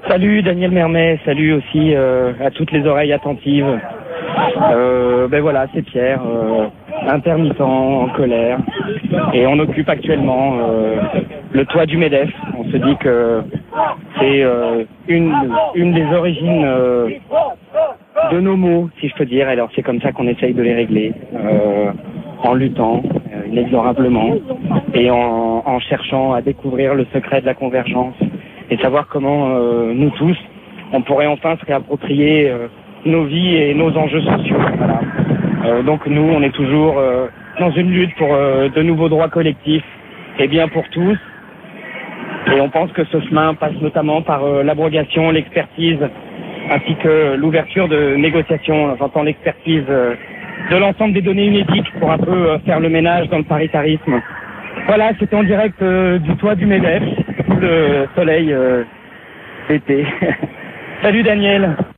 Salut Daniel Mermet, salut aussi à toutes les oreilles attentives. Ben voilà, c'est Pierre, intermittent, en colère, et on occupe actuellement le toit du MEDEF. On se dit que c'est une des origines de nos maux, si je peux dire. Alors c'est comme ça qu'on essaye de les régler, en luttant inexorablement et en cherchant à découvrir le secret de la convergence et savoir comment nous tous, on pourrait enfin se réapproprier nos vies et nos enjeux sociaux. Voilà. Donc nous, on est toujours dans une lutte pour de nouveaux droits collectifs et bien pour tous. Et on pense que ce chemin passe notamment par l'abrogation, l'expertise, ainsi que l'ouverture de négociations. J'entends l'expertise de l'ensemble des données UNEDIC pour un peu faire le ménage dans le paritarisme. Voilà, c'était en direct du toit du MEDEF, sous le soleil d'été. Salut Daniel.